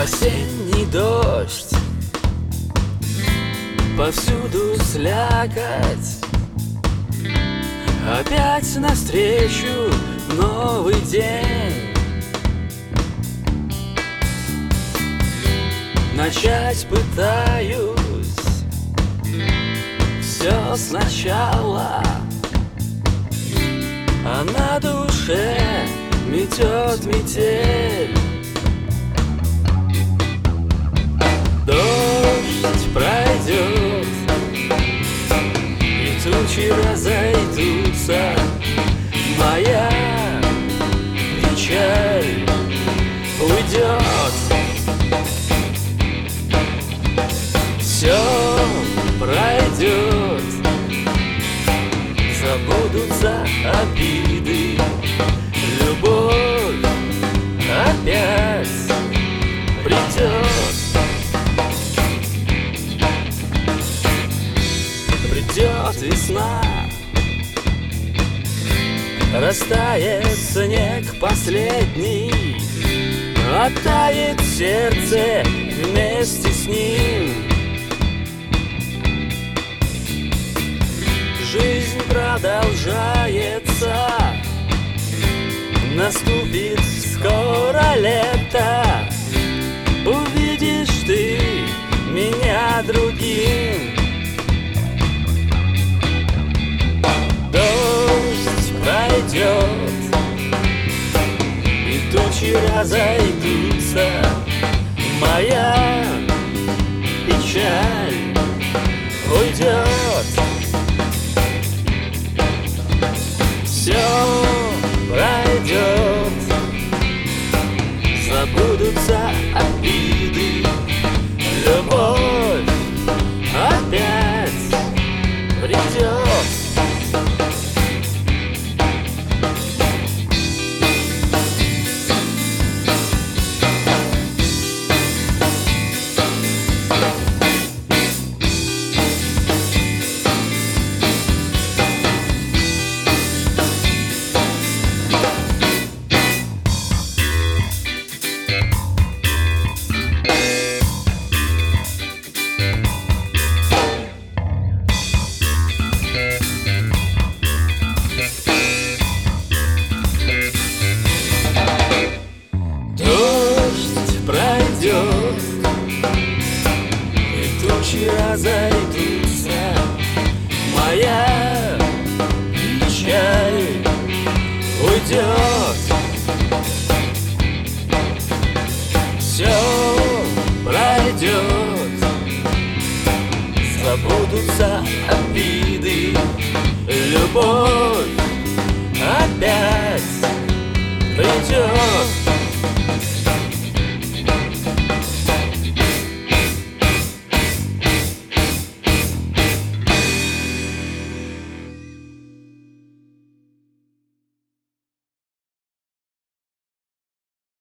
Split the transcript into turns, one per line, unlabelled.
Осенний дождь, повсюду слякоть. Опять навстречу новый день. Начать пытаюсь все сначала, а на душе метет метель. Дождь пройдет, и тучи разойдутся. Моя печаль уйдет. Все пройдет, забудутся обиды. Любовь опять придет. Придет весна, растает снег последний, оттает сердце вместе с ним. Жизнь продолжается, наступит скоро лето. Увидишь ты меня другим. Дождь пройдет, и тучи разойдутся. Моя печаль уйдет. Все пройдет, забудутся обиды. Любовь опять придет. И тучи разойдутся. Моя печаль уйдет. Все пройдет, забудутся обиды. Любовь опять придет.